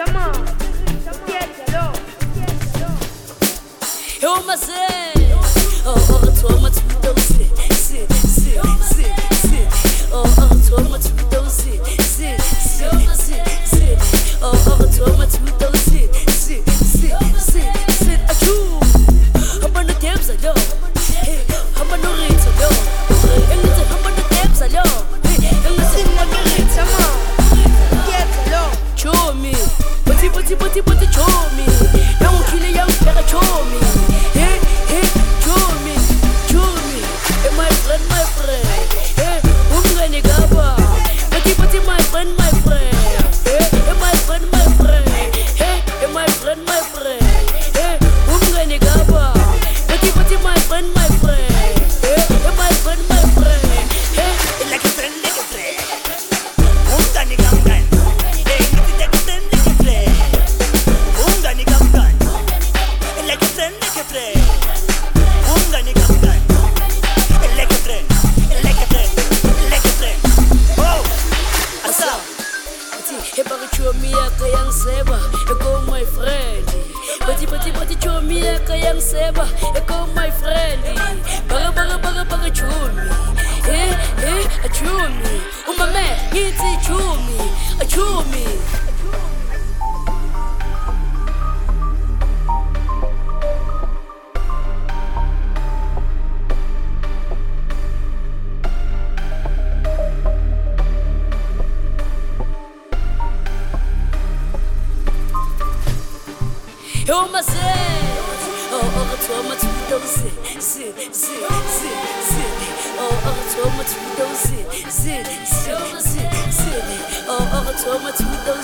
Yo, my say, oh, it's all my two sit, oh, it's all my two sit, oh, it's all my two sit, achoo, I'm on the depths, I know, I'm on the rates, I know, I'm on the depths, I know, show me, but show me, now kill a young fella, show me. My friend, hey, my friend, hey, my friend, hey, my friend, hey, my friend, hey, my friend, hey, like a friend, Ungani gamgan, hey, like a friend, Ungani gamgan, like a friend, Ungani gamgan, like a friend, oh, asa. Hey, but show me a kayang seba, go my friend. But show me a kayang seba, go my friend. Baga show me. Hey, show me. My man, need to show me. Show me. Yo, my say, oh, it's all my two sit, oh, it's all my two sit, oh, it's all my two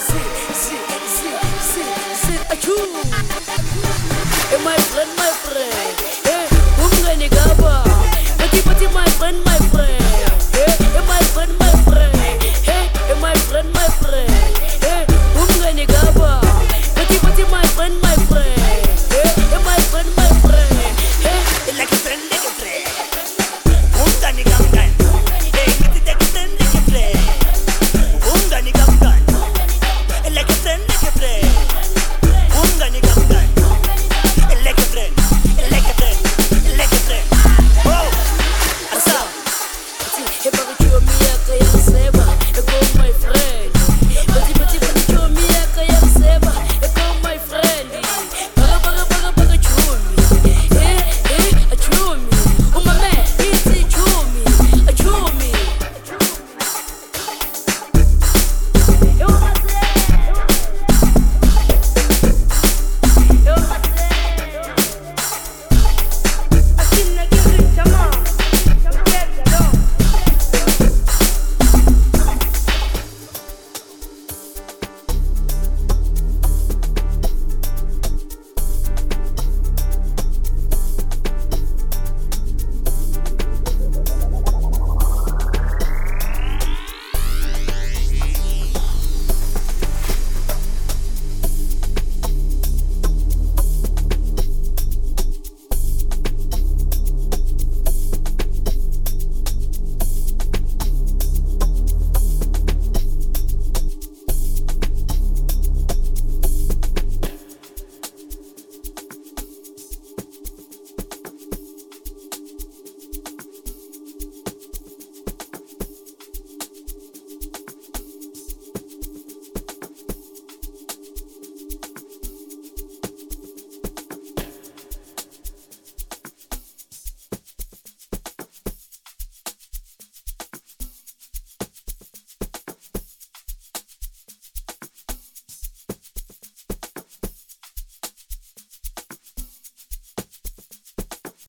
sit, achoo, hey, my friend, hey, ungani gaba, but my friend,